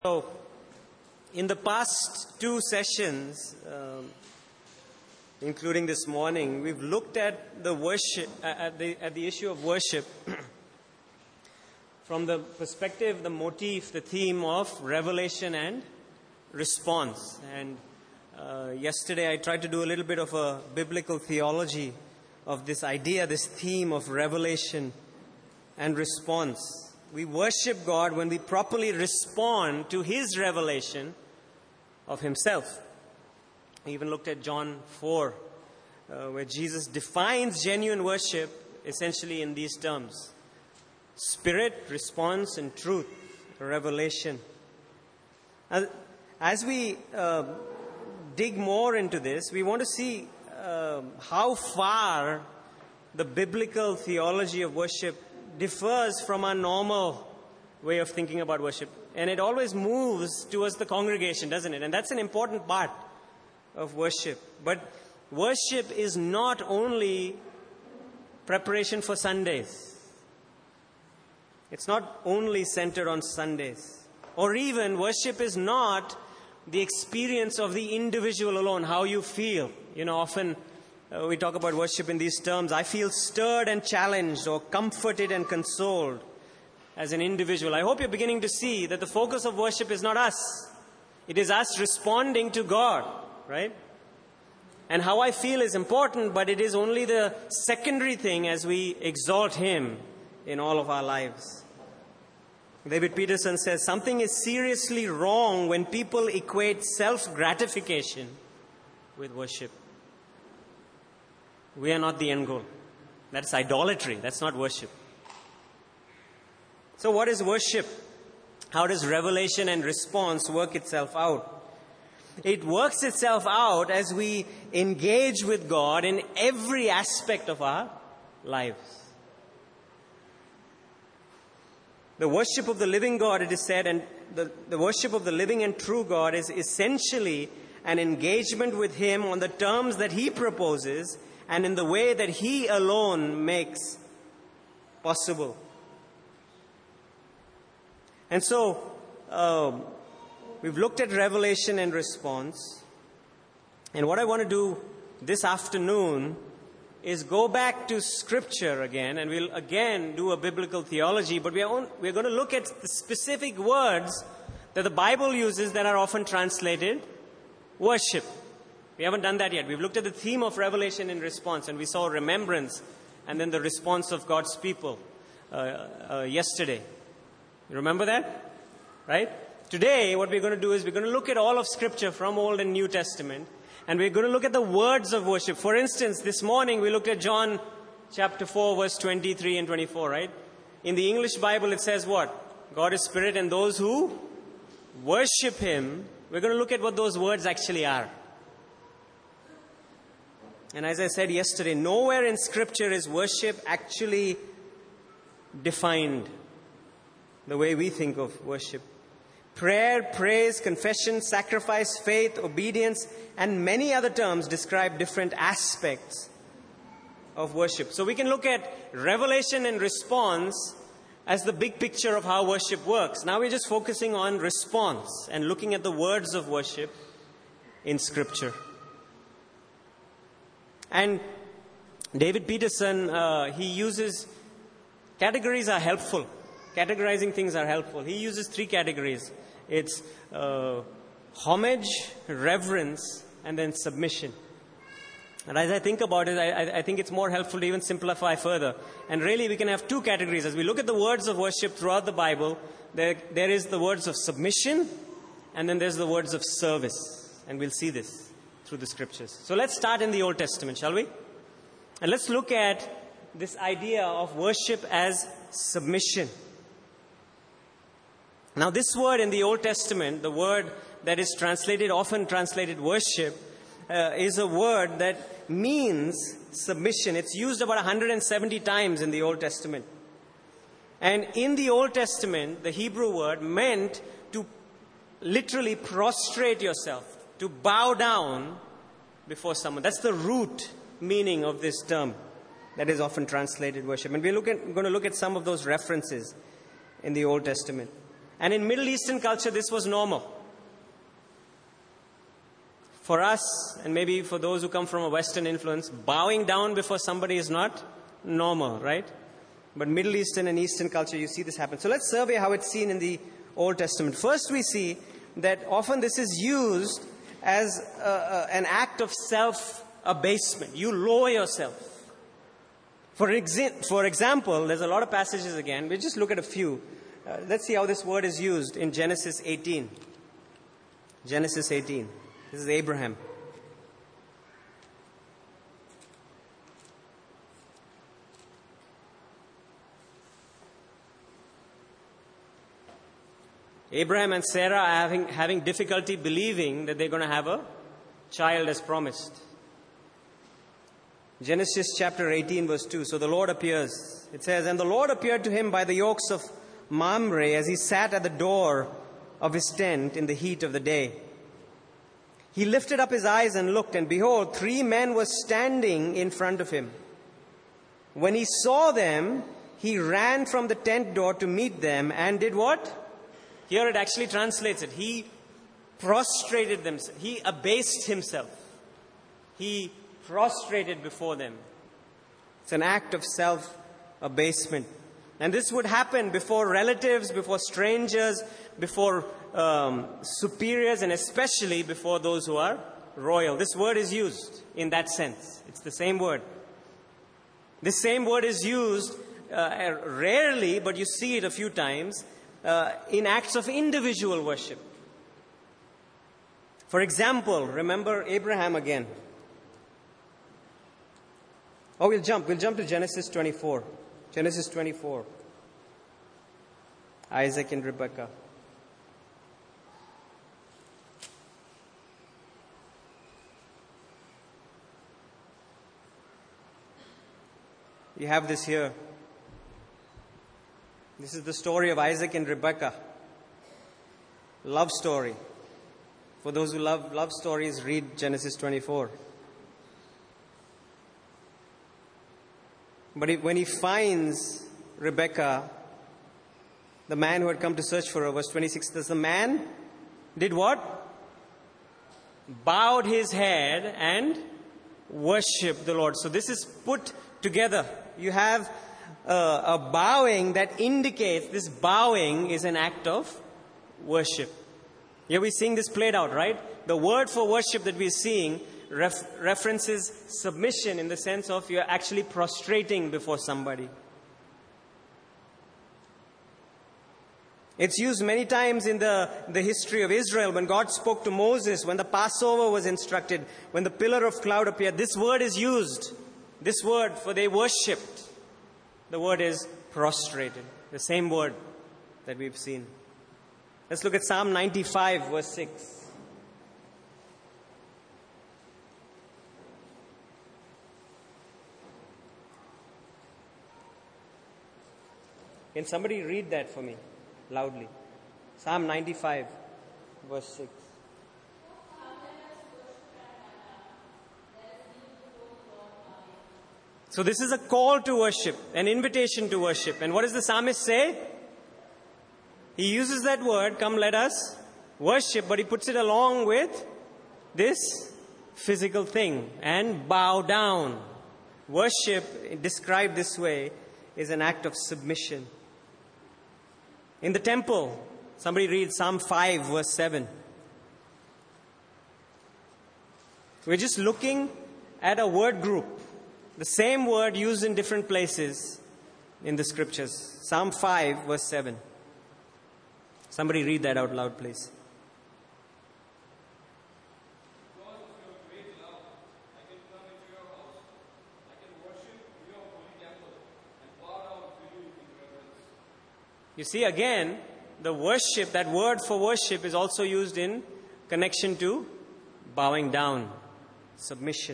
So, in the past two sessions, including this morning, we've looked at the worship, at the issue of worship from the perspective, the motif, the theme of revelation and response. And yesterday I tried to do a little bit of a biblical theology of this idea, this theme of revelation and response. We worship God when we properly respond to His revelation of Himself. We even looked at John 4, where Jesus defines genuine worship essentially in these terms: spirit, response, and truth, revelation. As we dig more into this, we want to see how far the biblical theology of worship differs from our normal way of thinking about worship. And it always moves towards the congregation, doesn't it? And that's an important part of worship. But worship is not only preparation for Sundays. It's not only centered on Sundays. Or even worship is not the experience of the individual alone, how you feel. You know, often we talk about worship in these terms. I feel stirred and challenged, or comforted and consoled as an individual. I hope you're beginning to see that the focus of worship is not us. It is us responding to God, right? And how I feel is important, but it is only the secondary thing as we exalt Him in all of our lives. David Peterson says, something is seriously wrong when people equate self-gratification with worship. We are not the end goal. That's idolatry. That's not worship. So what is worship? How does revelation and response work itself out? It works itself out as we engage with God in every aspect of our lives. The worship of the living God, it is said, and the worship of the living and true God is essentially an engagement with Him on the terms that He proposes and in the way that He alone makes possible. And so, we've looked at revelation and response. And what I want to do this afternoon is go back to Scripture again, and we'll again do a biblical theology, but we're going to look at the specific words that the Bible uses that are often translated worship. We haven't done that yet. We've looked at the theme of revelation and response, and we saw remembrance and then the response of God's people yesterday. You remember that? Right? Today, what we're going to do is we're going to look at all of Scripture from Old and New Testament, and we're going to look at the words of worship. For instance, this morning we looked at John chapter 4, verse 23 and 24, right? In the English Bible, it says what? God is spirit, and those who worship Him, we're going to look at what those words actually are. And as I said yesterday, nowhere in Scripture is worship actually defined the way we think of worship. Prayer, praise, confession, sacrifice, faith, obedience, and many other terms describe different aspects of worship. So we can look at revelation and response as the big picture of how worship works. Now we're just focusing on response and looking at the words of worship in Scripture. And David Peterson, he uses, categories are helpful. Categorizing things are helpful. He uses three categories. It's homage, reverence, and then submission. And as I think about it, I think it's more helpful to even simplify further. And really, we can have two categories. As we look at the words of worship throughout the Bible, there is the words of submission, and then there's the words of service. And we'll see this through the Scriptures. So let's start in the Old Testament, shall we? And let's look at this idea of worship as submission. Now, this word in the Old Testament, the word that is often translated worship, is a word that means submission. It's used about 170 times in the Old Testament. And in the Old Testament, the Hebrew word meant to literally prostrate yourself, to bow down before someone. That's the root meaning of this term that is often translated worship. And we're going to look at some of those references in the Old Testament. And in Middle Eastern culture, this was normal. For us, and maybe for those who come from a Western influence, bowing down before somebody is not normal, right? But Middle Eastern and Eastern culture, you see this happen. So let's survey how it's seen in the Old Testament. First, we see that often this is used as an act of self-abasement. You lower yourself. For example, there's a lot of passages again. We'll just look at a few. Let's see how this word is used in Genesis 18. Genesis 18. This is Abraham. Abraham and Sarah are having difficulty believing that they're going to have a child as promised. Genesis chapter 18 verse 2. So the Lord appears. It says, "And the Lord appeared to him by the oaks of Mamre as he sat at the door of his tent in the heat of the day. He lifted up his eyes and looked, and behold, 3 men were standing in front of him. When he saw them, he ran from the tent door to meet them and did what?" Here it actually translates it. He prostrated themselves. He abased himself. He prostrated before them. It's an act of self-abasement. And this would happen before relatives, before strangers, before superiors, and especially before those who are royal. This word is used in that sense. It's the same word. This same word is used rarely, but you see it a few times, in acts of individual worship. For example, remember Abraham again. Oh, we'll jump to Genesis 24. Genesis 24. Isaac and Rebekah. You have this here. This is the story of Isaac and Rebekah. Love story. For those who love love stories, read Genesis 24. But when he finds Rebekah, the man who had come to search for her, verse 26 says, the man did what? Bowed his head and worshipped the Lord. So this is put together. You have a bowing that indicates this bowing is an act of worship. Here we're seeing this played out, right? The word for worship that we're seeing references submission in the sense of you're actually prostrating before somebody. It's used many times in the history of Israel when God spoke to Moses, when the Passover was instructed, when the pillar of cloud appeared. This word is used. This word for they worshipped. The word is prostrated. The same word that we've seen. Let's look at Psalm 95 verse 6. Can somebody read that for me loudly? Psalm 95 verse 6. So this is a call to worship, an invitation to worship. And what does the psalmist say? He uses that word, come let us worship, but he puts it along with this physical thing and bow down. Worship, described this way, is an act of submission. In the temple, somebody read Psalm 5 verse 7. We're just looking at a word group. The same word used in different places in the scriptures. Psalm 5 verse 7. Somebody read that out loud, please. You see, again, the worship, that word for worship is also used in connection to bowing down, submission.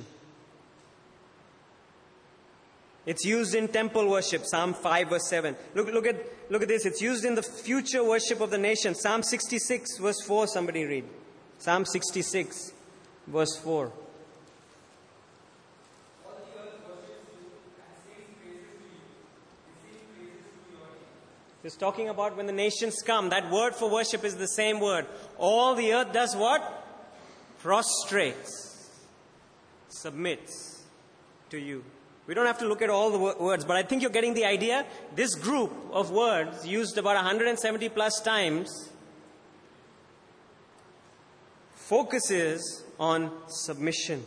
It's used in temple worship, Psalm 5 verse 7. Look at this. It's used in the future worship of the nation. Psalm 66 verse 4, somebody read. Psalm 66 verse 4. It's talking about when the nations come. That word for worship is the same word. All the earth does what? Prostrates, submits to you. We don't have to look at all the words, but I think you're getting the idea. This group of words, used about 170 plus times, focuses on submission.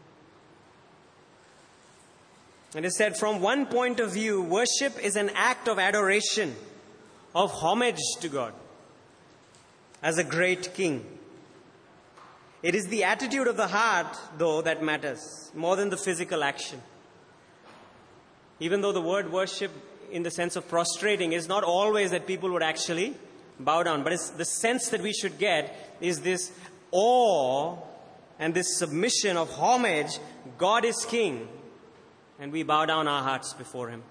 And it said, from one point of view, worship is an act of adoration, of homage to God as a great king. It is the attitude of the heart, though, that matters more than the physical action. Even though the word worship, in the sense of prostrating, is not always that people would actually bow down, but it's the sense that we should get is this awe and this submission of homage. God is king, and we bow down our hearts before him.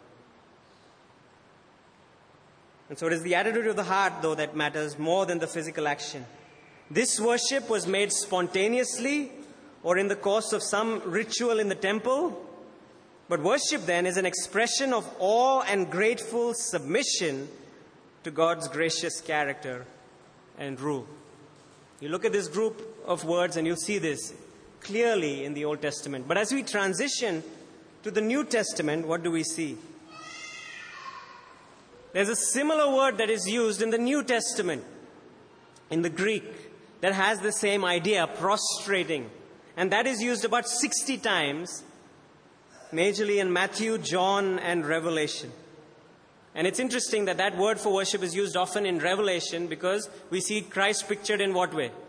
And so it is the attitude of the heart, though, that matters more than the physical action. This worship was made spontaneously or in the course of some ritual in the temple. But worship then is an expression of awe and grateful submission to God's gracious character and rule. You look at this group of words and you'll see this clearly in the Old Testament. But as we transition to the New Testament, what do we see? There's a similar word that is used in the New Testament, in the Greek, that has the same idea, prostrating. And that is used about 60 times, majorly in Matthew, John, and Revelation. And it's interesting that that word for worship is used often in Revelation because we see Christ pictured in what way?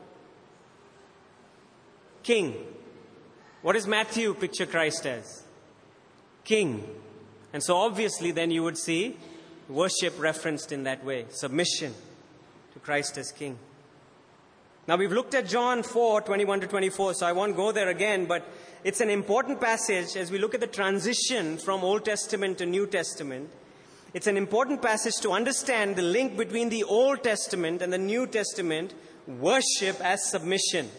King. What does Matthew picture Christ as? King. And so obviously then you would see worship referenced in that way. Submission to Christ as King. Now we've looked at John 4, 21 to 24, so I won't go there again, but it's an important passage as we look at the transition from Old Testament to New Testament. It's an important passage to understand the link between the Old Testament and the New Testament worship as submission.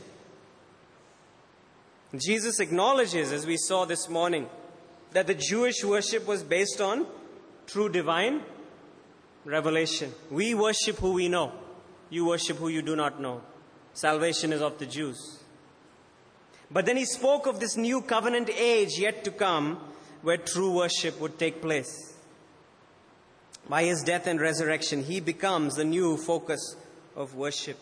Jesus acknowledges, as we saw this morning, that the Jewish worship was based on true divine revelation. We worship who we know. You worship who you do not know. Salvation is of the Jews. But then he spoke of this new covenant age yet to come where true worship would take place. By his death and resurrection, he becomes the new focus of worship.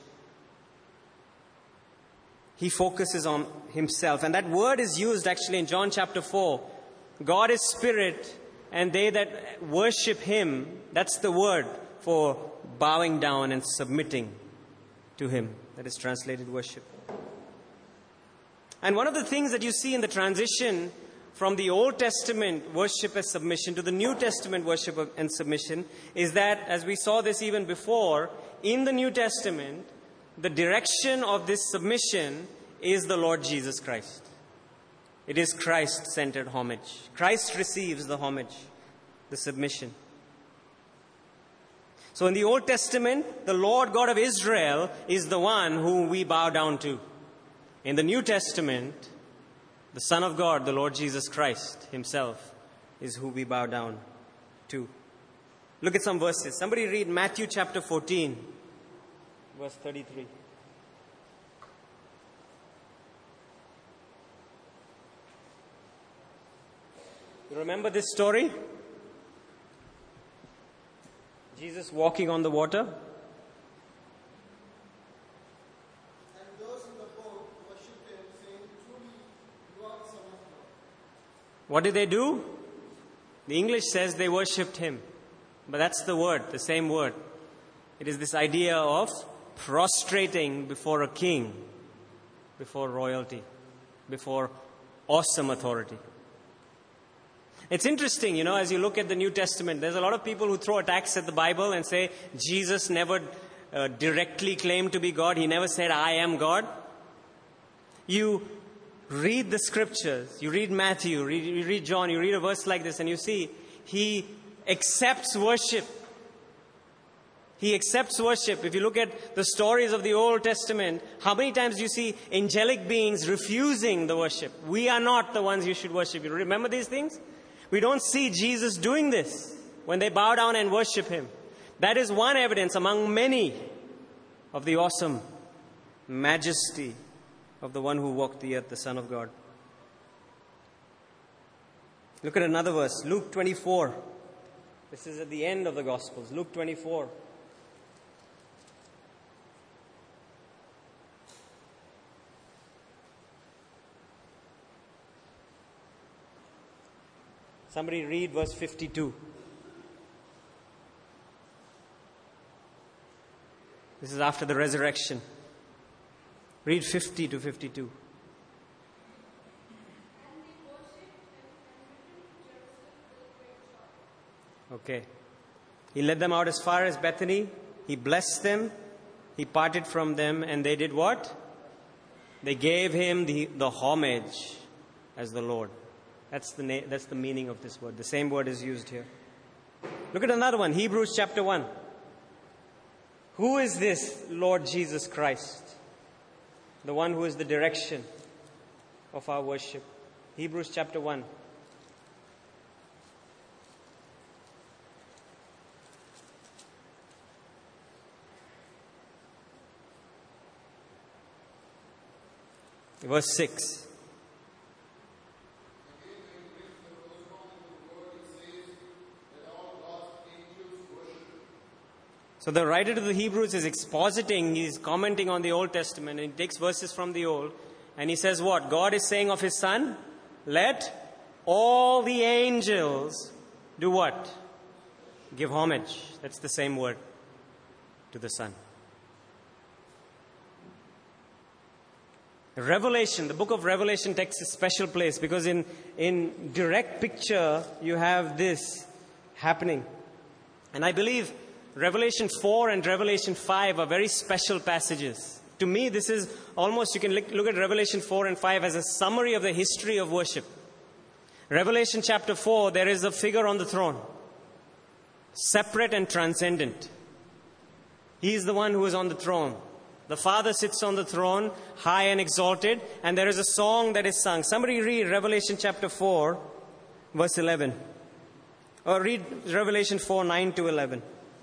He focuses on himself. And that word is used actually in John chapter 4. God is spirit, and they that worship him, that's the word for bowing down and submitting to him. That is translated worship. And one of the things that you see in the transition from the Old Testament worship as submission to the New Testament worship and submission is that, as we saw this even before, in the New Testament, the direction of this submission is the Lord Jesus Christ. It is Christ-centered homage. Christ receives the homage, the submission. So in the Old Testament, the Lord God of Israel is the one whom we bow down to. In the New Testament, the Son of God, the Lord Jesus Christ himself, is who we bow down to. Look at some verses. Somebody read Matthew chapter 14, verse 33. You remember this story? Jesus walking on the water. And those in the boat worshipped him, saying, "Truly, you are the Son of God." What did they do? The English says they worshipped him. But that's the word, the same word. It is this idea of prostrating before a king, before royalty, before awesome authority. It's interesting, as you look at the New Testament, there's a lot of people who throw attacks at the Bible and say Jesus never directly claimed to be God. He never said, "I am God." You read the scriptures, you read Matthew, you read John, you read a verse like this and you see he accepts worship. He accepts worship. If you look at the stories of the Old Testament, how many times do you see angelic beings refusing the worship? We are not the ones you should worship. You remember these things? We don't see Jesus doing this when they bow down and worship him. That is one evidence among many of the awesome majesty of the one who walked the earth, the Son of God. Look at another verse, Luke 24. This is at the end of the Gospels, Luke 24. Somebody read verse 52. This is after the resurrection. Read 50 to 52. Okay. He led them out as far as Bethany. He blessed them. He parted from them. And they did what? They gave him the homage as the Lord. That's the meaning of this word. The same word is used here. Look at another one. Hebrews chapter 1. Who is this Lord Jesus Christ? The one who is the direction of our worship. Hebrews chapter 1. Verse 6. So the writer to the Hebrews is expositing, he's commenting on the Old Testament, and he takes verses from the Old, and he says what? God is saying of his Son, let all the angels do what? Give homage. That's the same word to the Son. Revelation, the book of Revelation takes a special place because in direct picture you have this happening. And I believe Revelation 4 and Revelation 5 are very special passages. To me, this is almost, you can look at Revelation 4 and 5 as a summary of the history of worship. Revelation chapter 4, there is a figure on the throne, separate and transcendent. He is the one who is on the throne. The Father sits on the throne, high and exalted, and there is a song that is sung. Somebody read Revelation chapter 4, verse 11. Or read Revelation 4, 9 to 11.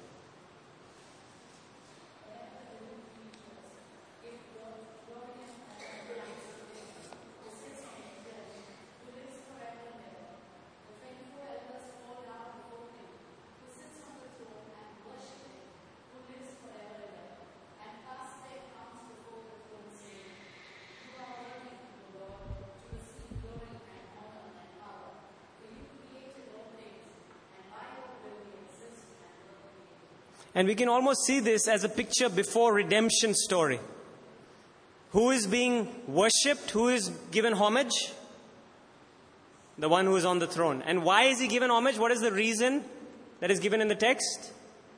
And we can almost see this as a picture before redemption story. Who is being worshipped? Who is given homage? The one who is on the throne. And why is he given homage? What is the reason that is given in the text?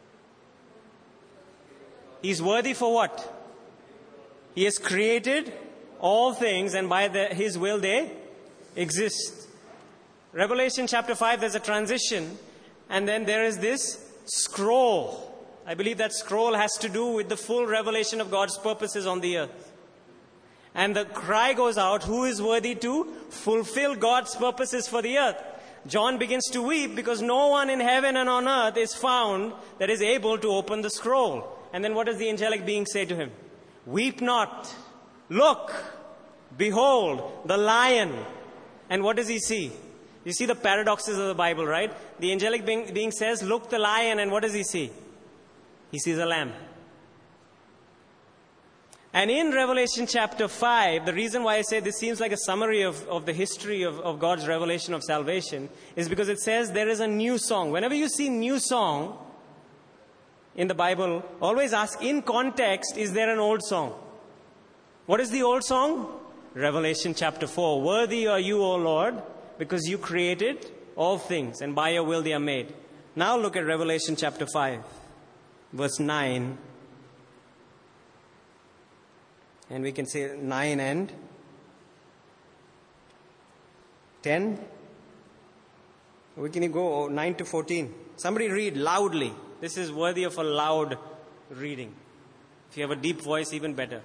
He's worthy for what? He has created all things, and by his will they exist. Revelation chapter 5, there's a transition, and then there is this scroll. I believe that scroll has to do with the full revelation of God's purposes on the earth. And the cry goes out, who is worthy to fulfill God's purposes for the earth? John begins to weep because no one in heaven and on earth is found that is able to open the scroll. And then what does the angelic being say to him? Weep not. Look, behold, the lion. And what does he see? You see the paradoxes of the Bible, right? The angelic being says, look, the lion, and what does he see? He sees a lamb. And in Revelation chapter 5, the reason why I say this seems like a summary of the history of God's revelation of salvation is because it says there is a new song. Whenever you see new song in the Bible, always ask in context, is there an old song? What is the old song? Revelation chapter 4. Worthy are you, O Lord, because you created all things, and by your will they are made. Now look at Revelation chapter 5. Verse 9, and we can say 9 and 10. We can go 9 to 14. Somebody read loudly. This is worthy of a loud reading. If you have a deep voice, even better.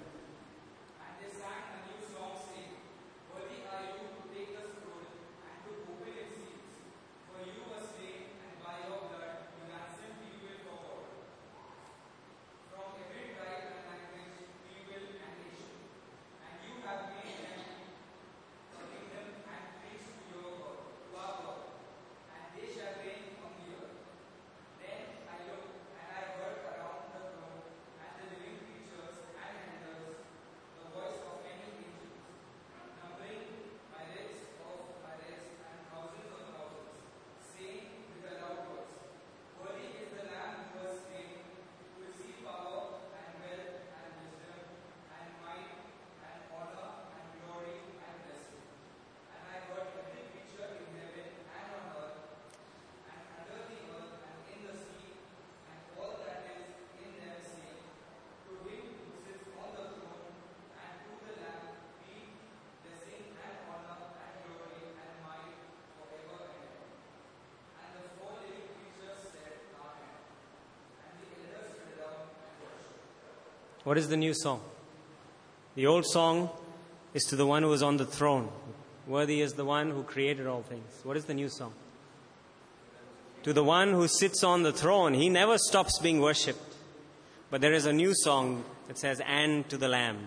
What is the new song? The old song is to the one who is on the throne. Worthy is the one who created all things. What is the new song? To the one who sits on the throne. He never stops being worshipped. But there is a new song that says, and to the Lamb.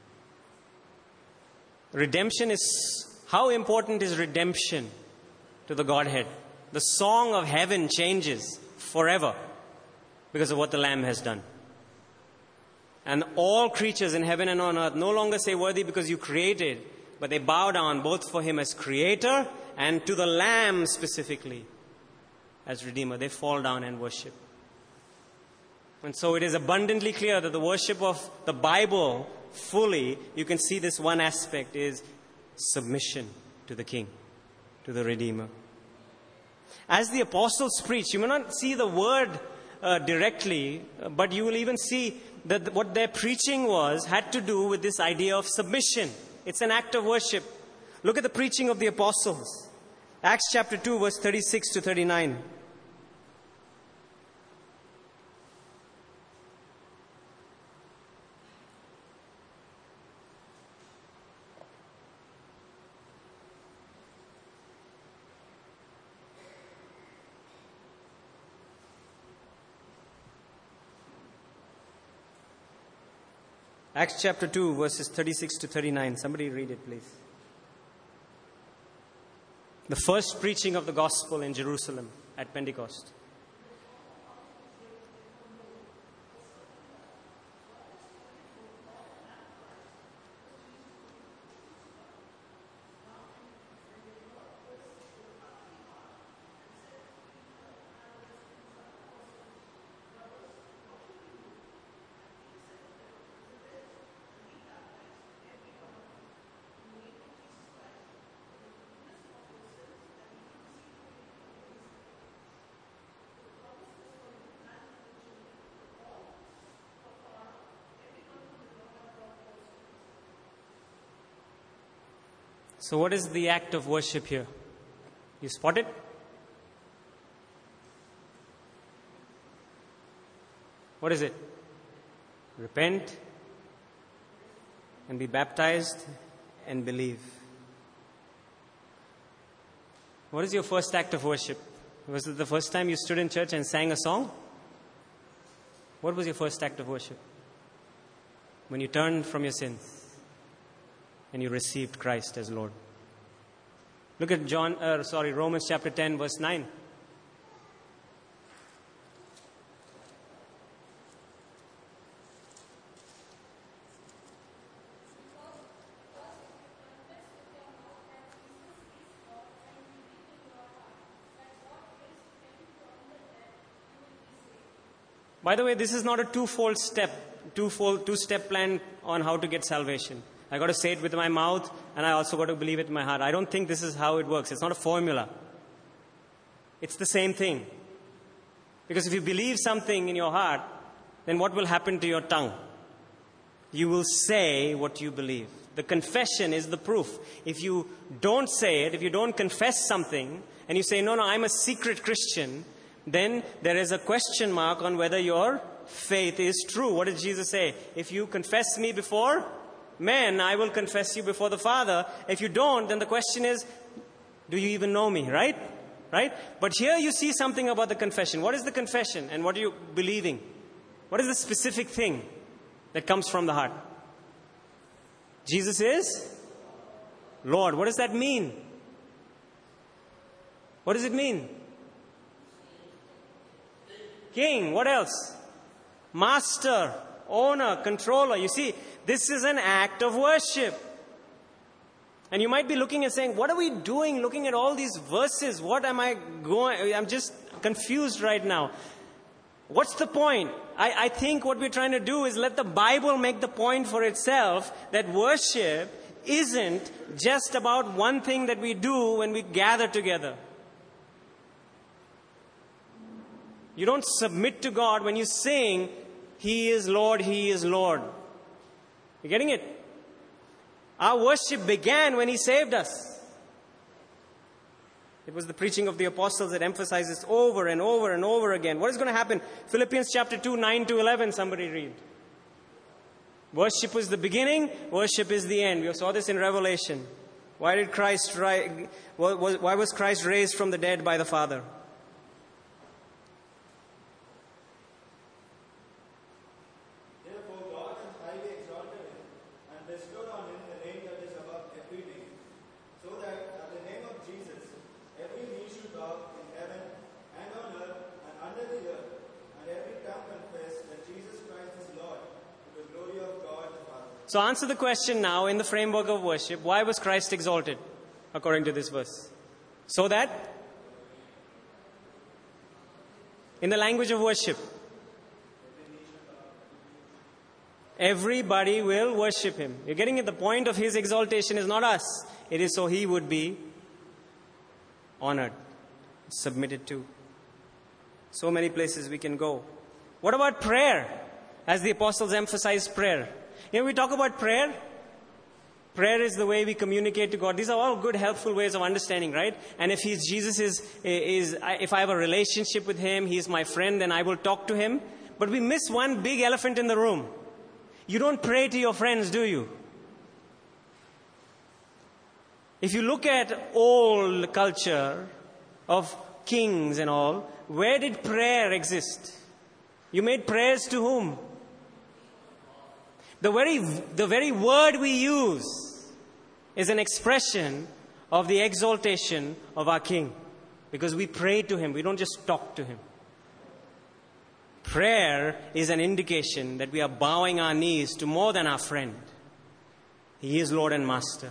Redemption is, how important is redemption to the Godhead? The song of heaven changes forever because of what the Lamb has done. And all creatures in heaven and on earth no longer say worthy because you created, but they bow down both for Him as Creator and to the Lamb specifically as Redeemer. They fall down and worship. And so it is abundantly clear that the worship of the Bible fully, you can see this one aspect is submission to the King, to the Redeemer. As the apostles preach, you may not see the word directly, but you will even see that what their preaching had to do with this idea of submission. It's an act of worship. Look at the preaching of the apostles. Acts chapter 2, verse 36 to 39. Acts chapter 2, verses 36 to 39. Somebody read it, please. The first preaching of the gospel in Jerusalem at Pentecost. So what is the act of worship here? You spot it? What is it? Repent and be baptized and believe. What is your first act of worship? Was it the first time you stood in church and sang a song? What was your first act of worship? When you turned from your sins and you received Christ as Lord. Look at Romans chapter 10, verse 9. By the way, this is not a two-step plan on how to get salvation. I got to say it with my mouth, and I also got to believe it in my heart. I don't think this is how it works. It's not a formula. It's the same thing. Because if you believe something in your heart, then what will happen to your tongue? You will say what you believe. The confession is the proof. If you don't say it, if you don't confess something, and you say, no, I'm a secret Christian, then there is a question mark on whether your faith is true. What did Jesus say? If you confess me before men, I will confess you before the Father. If you don't, then the question is, do you even know me, right? Right? But here you see something about the confession. What is the confession and what are you believing? What is the specific thing that comes from the heart? Jesus is Lord. What does that mean? What does it mean? King. What else? Master, owner, controller. You see, this is an act of worship. And you might be looking and saying, what are we doing looking at all these verses? What am I going? I'm just confused right now. What's the point? I think what we're trying to do is let the Bible make the point for itself that worship isn't just about one thing that we do when we gather together. You don't submit to God when you sing, He is Lord, He is Lord. You getting it? Our worship began when He saved us. It was the preaching of the apostles that emphasizes over and over and over again. What is going to happen? Philippians chapter 2, 9 to 11, somebody read. Worship is the beginning, worship is the end. We saw this in Revelation. Why was Christ raised from the dead by the Father? Therefore God has highly exalted him and bestowed on him the name that is above every name, so that at the name of Jesus every knee should bow in heaven and on earth and under the earth, and every tongue confess that Jesus Christ is Lord, to the glory of God the Father. So answer the question now in the framework of worship. Why was Christ exalted according to this verse? So that, in the language of worship, everybody will worship him. You're getting it? The point of his exaltation is not us. It is so he would be honored, submitted to. So many places we can go. What about prayer? As the apostles emphasized prayer. You know, we talk about prayer. Prayer is the way we communicate to God. These are all good, helpful ways of understanding, right? And if Jesus is if I have a relationship with him, he's my friend, then I will talk to him. But we miss one big elephant in the room. You don't pray to your friends, do you? If you look at old culture of kings and all, where did prayer exist? You made prayers to whom? The very word we use is an expression of the exaltation of our king. Because we pray to him, we don't just talk to him. Prayer is an indication that we are bowing our knees to more than our friend. He is Lord and Master.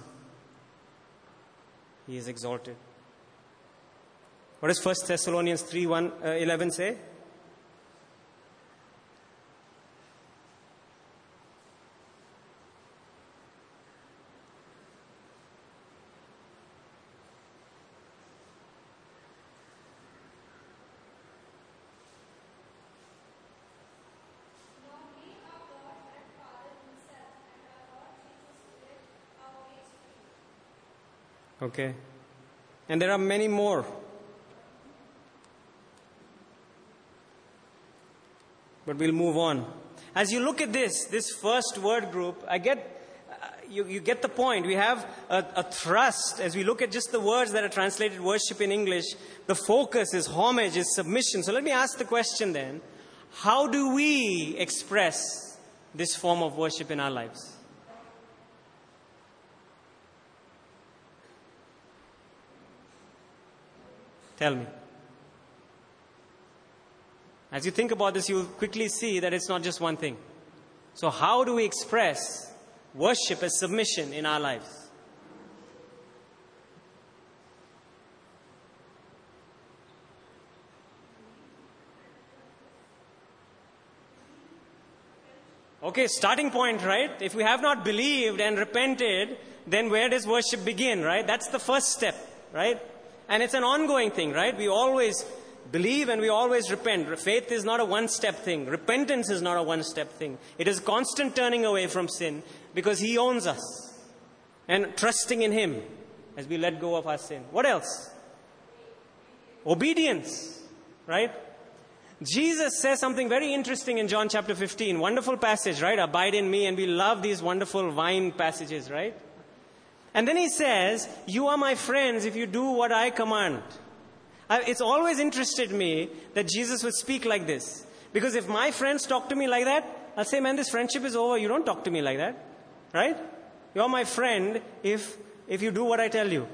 He is exalted. What does 1 Thessalonians 3:11 say? Okay. And there are many more. But we'll move on. As you look at this first word group, you get the point. We have a thrust. As we look at just the words that are translated worship in English, the focus is homage, is submission. So let me ask the question then. How do we express this form of worship in our lives? Tell me. As you think about this, you'll quickly see that it's not just one thing. So how do we express worship as submission in our lives? Okay, starting point, right? If we have not believed and repented, then where does worship begin, right? That's the first step, right? And it's an ongoing thing, right? We always believe and we always repent. Faith is not a one-step thing. Repentance is not a one-step thing. It is constant turning away from sin because he owns us. And trusting in him as we let go of our sin. What else? Obedience, right? Jesus says something very interesting in John chapter 15. Wonderful passage, right? Abide in me, and we love these wonderful vine passages, right? And then he says, you are my friends if you do what I command. It's always interested me that Jesus would speak like this. Because if my friends talk to me like that, I'll say, man, this friendship is over. You don't talk to me like that. Right? You're my friend if you do what I tell you.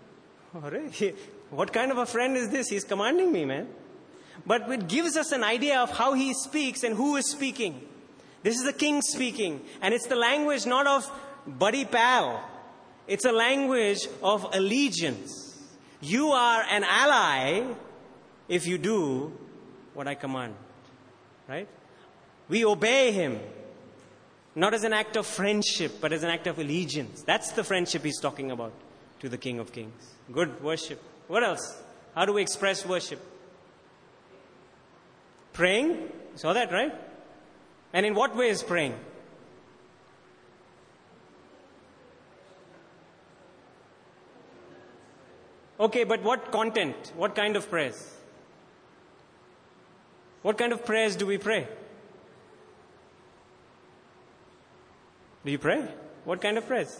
What kind of a friend is this? He's commanding me, man. But it gives us an idea of how he speaks and who is speaking. This is the king speaking. And it's the language not of buddy pal. It's a language of allegiance. You are an ally if you do what I command. Right? We obey him. Not as an act of friendship, but as an act of allegiance. That's the friendship he's talking about to the King of Kings. Good worship. What else? How do we express worship? Praying. You saw that, right? And in what way is praying? Okay, but what content? What kind of prayers? What kind of prayers do we pray? Do you pray? What kind of prayers?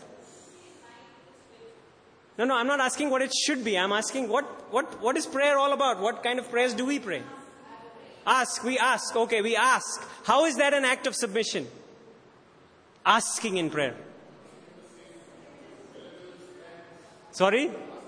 No, I'm not asking what it should be. I'm asking what is prayer all about? What kind of prayers do we pray? We ask. Okay, we ask. How is that an act of submission? Asking in prayer. Sorry?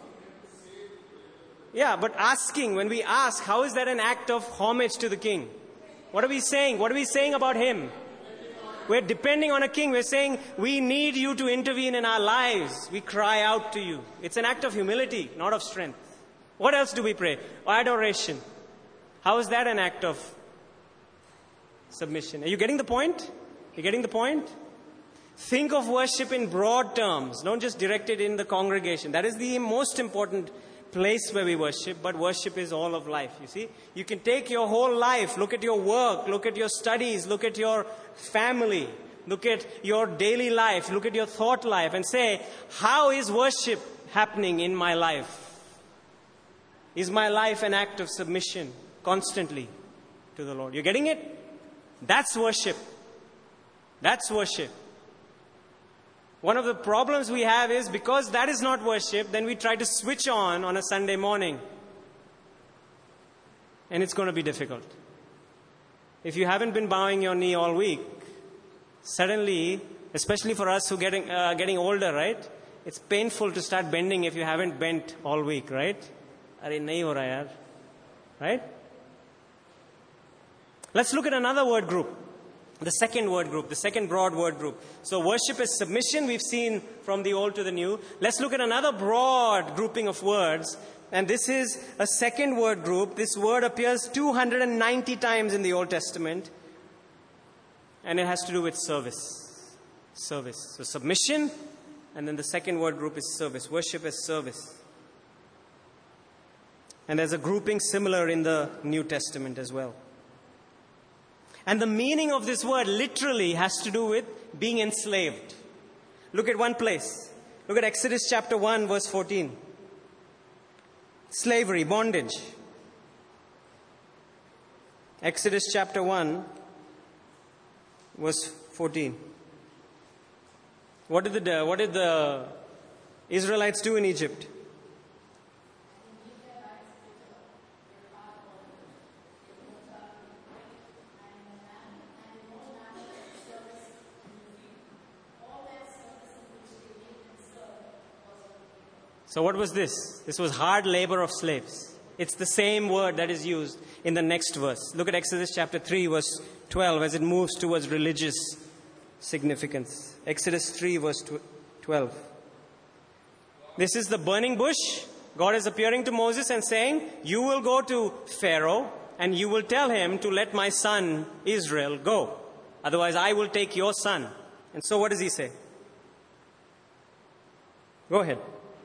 Yeah, but asking, when we ask, how is that an act of homage to the king? What are we saying? What are we saying about him? We're depending on a king. We're saying, we need you to intervene in our lives. We cry out to you. It's an act of humility, not of strength. What else do we pray? Adoration. How is that an act of submission? Are you getting the point? You getting the point? Think of worship in broad terms. Don't just direct it in the congregation. That is the most important place where we worship, but worship is all of life, you see. You can take your whole life, look at your work, look at your studies, look at your family, look at your daily life, look at your thought life and say, how is worship happening in my life? Is my life an act of submission constantly to the Lord? You're getting it? That's worship. That's worship. One of the problems we have is because that is not worship, then we try to switch on a Sunday morning. And it's going to be difficult. If you haven't been bowing your knee all week, suddenly, especially for us who are getting older, right? It's painful to start bending if you haven't bent all week, right? Arey nahi ho raha yaar. Right? Let's look at another word group. The second word group, the second broad word group. So worship is submission, we've seen from the old to the new. Let's look at another broad grouping of words. And this is a second word group. This word appears 290 times in the Old Testament. And it has to do with service. Service. So submission, and then the second word group is service. Worship is service. And there's a grouping similar in the New Testament as well. And the meaning of this word literally has to do with being enslaved. Look at one place. Look at Exodus chapter 1, verse 14. Slavery, bondage. Exodus chapter 1, verse 14. What did the Israelites do in Egypt? So what was this? This was hard labor of slaves. It's the same word that is used in the next verse. Look at Exodus chapter 3, verse 12, as it moves towards religious significance. Exodus 3, verse 12. This is the burning bush. God is appearing to Moses and saying, you will go to Pharaoh and you will tell him to let my son Israel go. Otherwise, I will take your son. And so what does he say? Go ahead.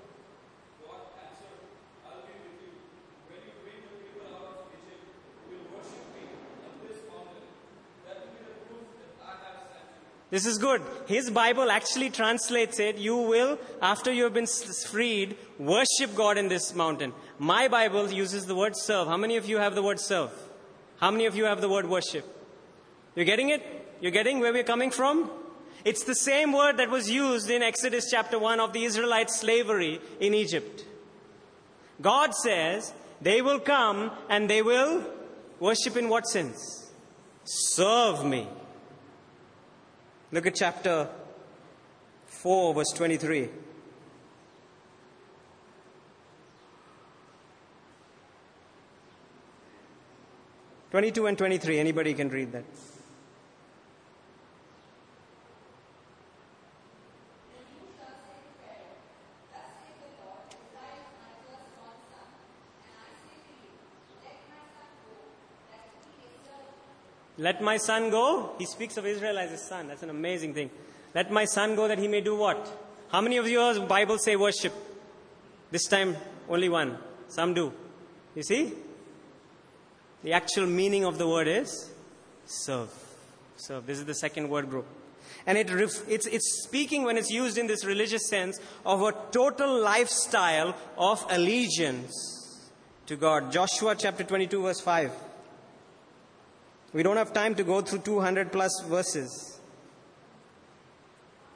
This is good. His Bible actually translates it, you will, after you have been freed, worship God in this mountain. My Bible uses the word serve. How many of you have the word serve? How many of you have the word worship? You're getting it? You're getting where we're coming from? It's the same word that was used in Exodus chapter 1 of the Israelite slavery in Egypt. God says they will come and they will worship in what sense? Serve me. Look at chapter 4, verse 23. (22 and 23). Anybody can read that. Let my son go. He speaks of Israel as his son. That's an amazing thing. Let my son go that he may do what? How many of your Bible say worship? This time, only one. Some do. You see? The actual meaning of the word is serve. Serve. This is the second word group. And it's speaking, when it's used in this religious sense, of a total lifestyle of allegiance to God. Joshua chapter 22, verse 5. We don't have time to go through 200 plus verses.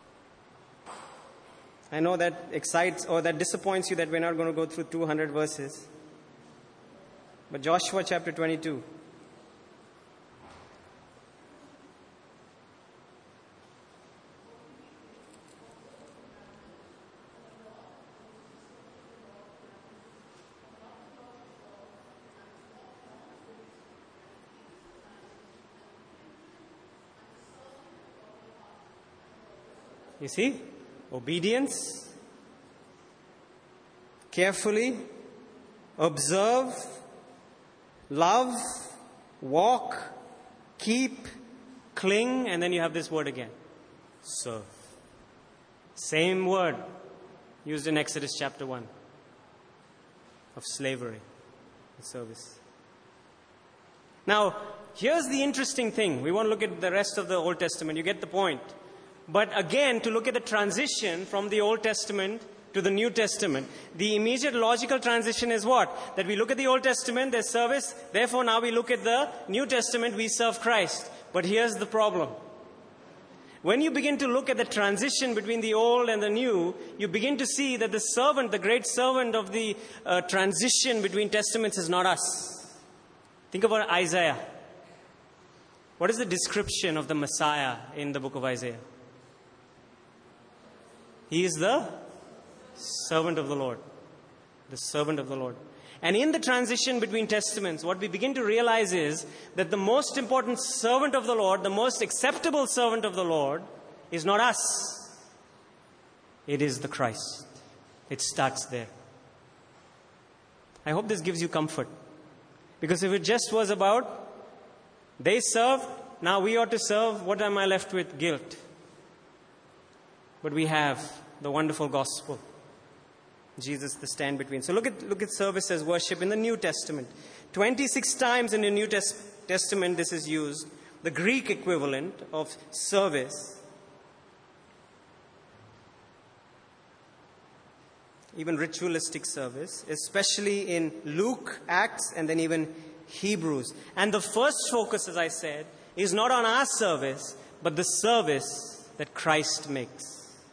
I know that excites or that disappoints you that we're not going to go through 200 verses. But Joshua chapter 22. You see? Obedience, carefully, observe, love, walk, keep, cling, and then you have this word again. Serve. Same word used in Exodus chapter 1 of slavery and service. Now, here's the interesting thing. We won't look at the rest of the Old Testament. You get the point. But again, to look at the transition from the Old Testament to the New Testament, the immediate logical transition is what? That we look at the Old Testament, there's service. Therefore, now we look at the New Testament, we serve Christ. But here's the problem. When you begin to look at the transition between the Old and the New, you begin to see that the servant, the great servant of the transition between testaments is not us. Think about Isaiah. What is the description of the Messiah in the book of Isaiah? He is the servant of the Lord. The servant of the Lord. And in the transition between testaments, what we begin to realize is that the most important servant of the Lord, the most acceptable servant of the Lord, is not us. It is the Christ. It starts there. I hope this gives you comfort. Because if it just was about, they served, now we ought to serve, what am I left with? Guilt. But we have the wonderful gospel. Jesus, the stand between. So look at service as worship in the New Testament. 26 times in the New Testament this is used. The Greek equivalent of service. Even ritualistic service. Especially in Luke, Acts, and then even Hebrews. And the first focus, as I said, is not on our service, but the service that Christ makes.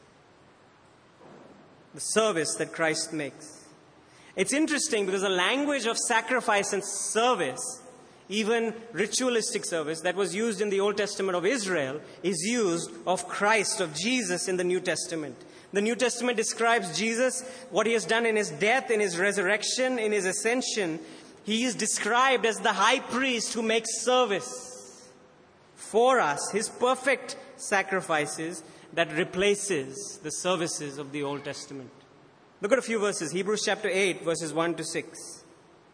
The service that Christ makes. It's interesting because the language of sacrifice and service, even ritualistic service that was used in the Old Testament of Israel, is used of Christ, of Jesus in the New Testament. The New Testament describes Jesus, what he has done in his death, in his resurrection, in his ascension. He is described as the high priest who makes service for us, his perfect sacrifices that replaces the services of the Old Testament. Look at a few verses. Hebrews chapter 8, verses 1 to 6.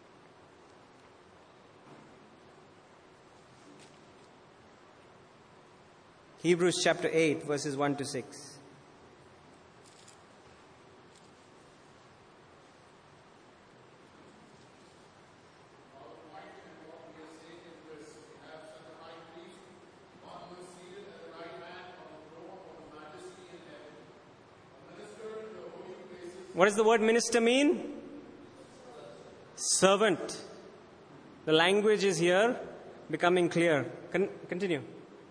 Hebrews chapter 8, verses 1 to 6. What does the word minister mean? Servant. The language is here becoming clear. Continue.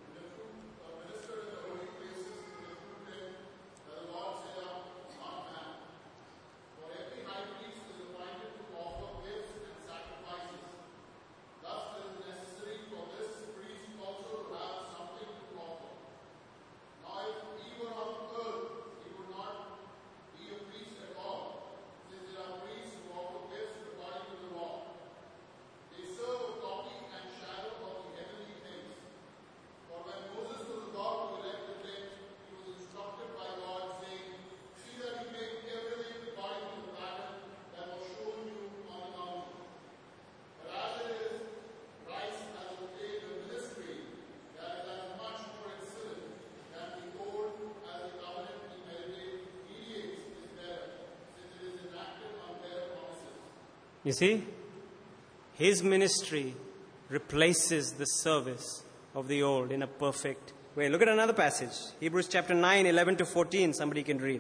You see, his ministry replaces the service of the old in a perfect way. Look at another passage. Hebrews chapter 9, 11 to 14. Somebody can read.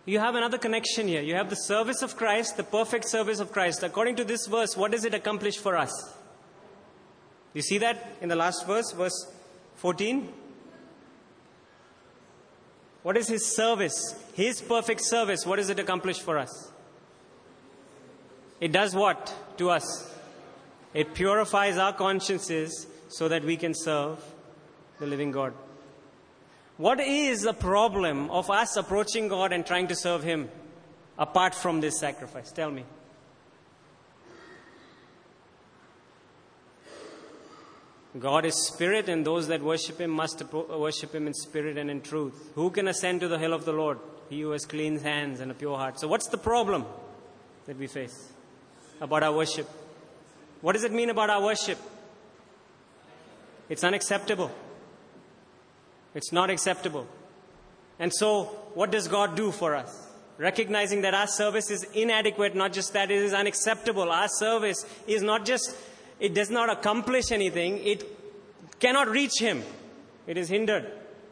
You have another connection here. You have the service of Christ, the perfect service of Christ. According to this verse, what does it accomplish for us? You see that in the last verse, verse 14? What is His service? His perfect service, what does it accomplish for us? It does what to us? It purifies our consciences so that we can serve the living God. What is the problem of us approaching God and trying to serve Him apart from this sacrifice? Tell me. God is spirit, and those that worship Him must worship Him in spirit and in truth. Who can ascend to the hill of the Lord? He who has clean hands and a pure heart. So what's the problem that we face about our worship? What does it mean about our worship? It's unacceptable. It's not acceptable. And so, what does God do for us? Recognizing that our service is inadequate, not just that it is unacceptable. Our service is not just, it does not accomplish anything. It cannot reach Him. It is hindered.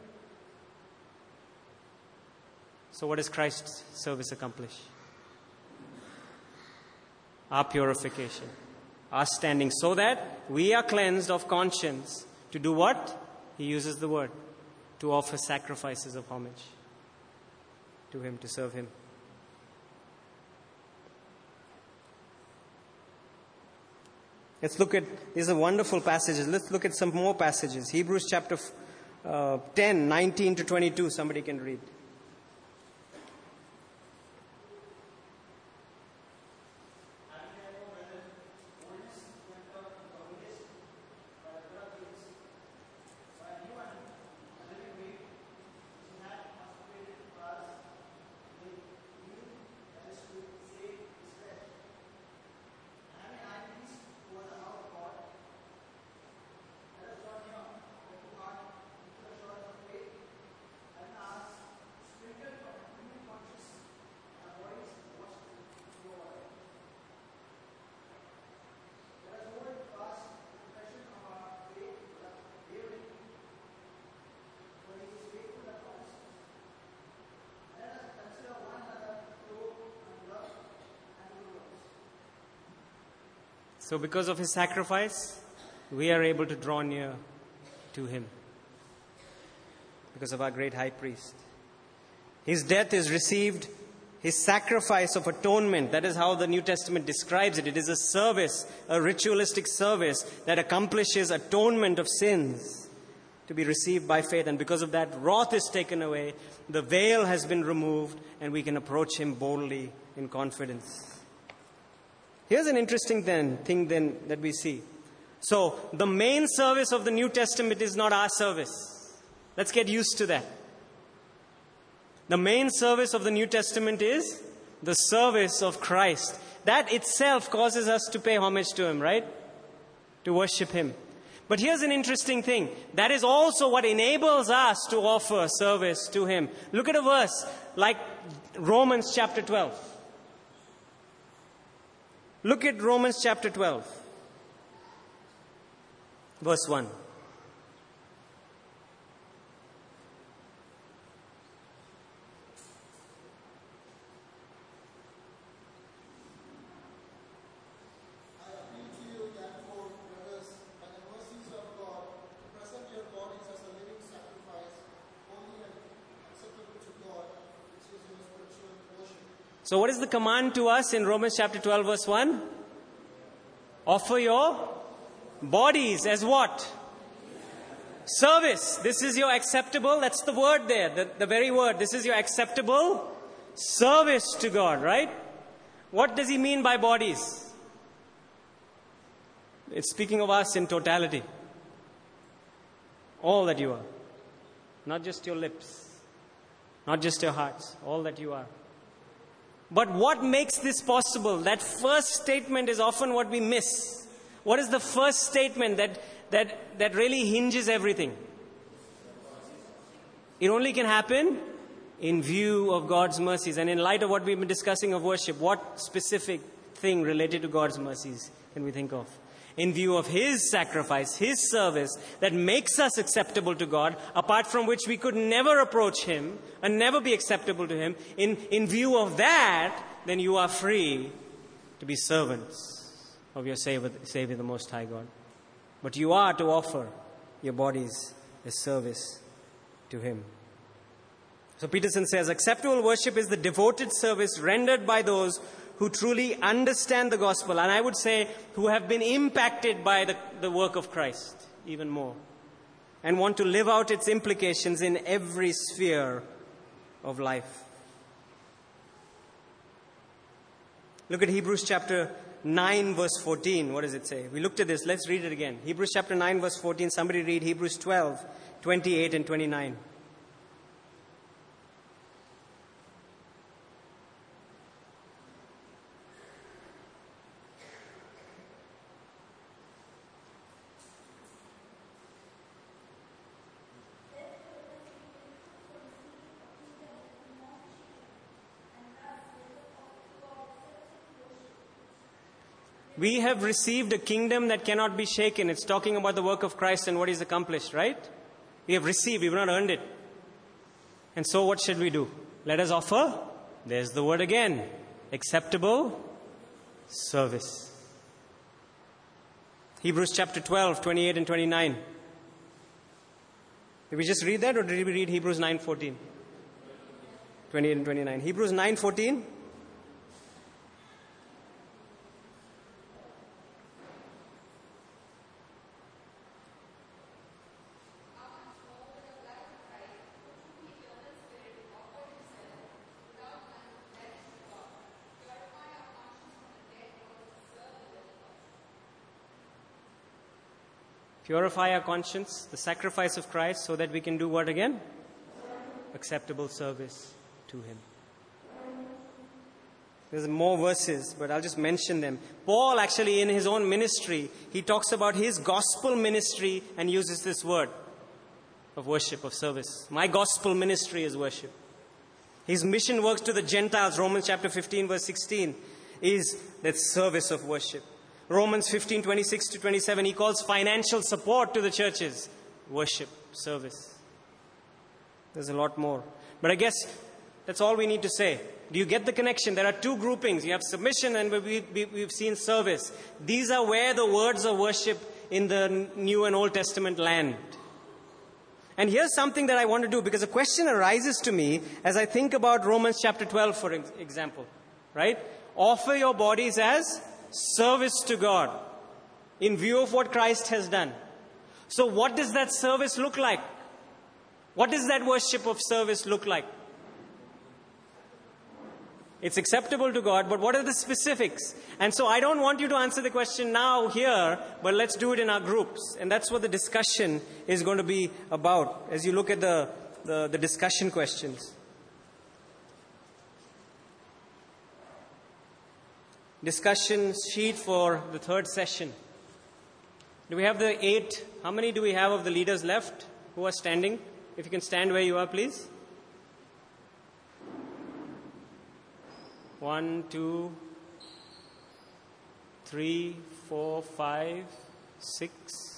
So what does Christ's service accomplish? Our purification. Our standing. So that we are cleansed of conscience. To do what? He uses the word. To offer sacrifices of homage to Him, to serve Him. Let's look at, these are wonderful passages. Let's look at some more passages. Hebrews chapter 10, 19 to 22. Somebody can read. So because of His sacrifice, we are able to draw near to Him. Because of our great high priest. His death is received, His sacrifice of atonement. That is how the New Testament describes it. It is a service, a ritualistic service that accomplishes atonement of sins to be received by faith. And because of that, wrath is taken away, the veil has been removed, and we can approach Him boldly in confidence. Here's an interesting thing that we see. So, the main service of the New Testament is not our service. Let's get used to that. The main service of the New Testament is the service of Christ. That itself causes us to pay homage to Him, right? To worship Him. But here's an interesting thing. That is also what enables us to offer service to Him. Look at a verse like Romans chapter 12. Look at Romans chapter 12, verse 1. I appeal to you, therefore, brothers, by the mercies of God, to present your bodies as a living sacrifice, holy and acceptable to God, which is your spiritual worship. So what is the command to us in Romans chapter 12, verse 1? Offer your bodies as what? Service. This is your acceptable, that's the word there, the very word. This is your acceptable service to God, right? What does He mean by bodies? It's speaking of us in totality. All that you are. Not just your lips. Not just your hearts. All that you are. But what makes this possible? That first statement is often what we miss. What is the first statement that really hinges everything? It only can happen in view of God's mercies. And in light of what we've been discussing of worship, what specific thing related to God's mercies can we think of? in view of His sacrifice, His service, that makes us acceptable to God, apart from which we could never approach Him and never be acceptable to Him. In view of that, then you are free to be servants of your Savior, the Most High God. But you are to offer your bodies as service to Him. So Peterson says, acceptable worship is the devoted service rendered by those who truly understand the gospel, and I would say who have been impacted by the work of Christ even more, and want to live out its implications in every sphere of life. Look at Hebrews chapter 9 verse 14. What does it say? We looked at this. Let's read it again. Hebrews chapter 9 verse 14. Somebody read Hebrews 12, 28 and 29. We have received a kingdom that cannot be shaken. It's talking about the work of Christ and what He's accomplished, right? We have received, we've not earned it. And so what should we do? Let us offer, there's the word again, acceptable service. Hebrews chapter 12, 28 and 29. Did we just read that, or did we read Hebrews 9, 14? 28 and 29. Hebrews 9, 14. Purify our conscience, the sacrifice of Christ, so that we can do what again? Acceptable service to Him. There's more verses, but I'll just mention them. Paul actually in his own ministry, he talks about his gospel ministry and uses this word of worship, of service. My gospel ministry is worship. His mission works to the Gentiles, Romans chapter 15 verse 16, is that service of worship. Romans 15, 26 to 27, he calls financial support to the churches worship, service. There's a lot more. But I guess that's all we need to say. Do you get the connection? There are two groupings. You have submission and we've seen service. These are where the words of worship in the New and Old Testament land. And here's something that I want to do, because a question arises to me as I think about Romans chapter 12, for example. Right? Offer your bodies as service to God in view of what Christ has done. So what does that service look like? What does that worship of service look like? It's acceptable to God, but what are the specifics? And so I don't want you to answer the question now here, but let's do it in our groups. And that's what the discussion is going to be about as you look at the discussion questions. Discussion sheet for the third session. Do we have the 8? How many do we have of the leaders left who are standing? If you can stand where you are, please. 1, 2, 3, 4, 5, 6.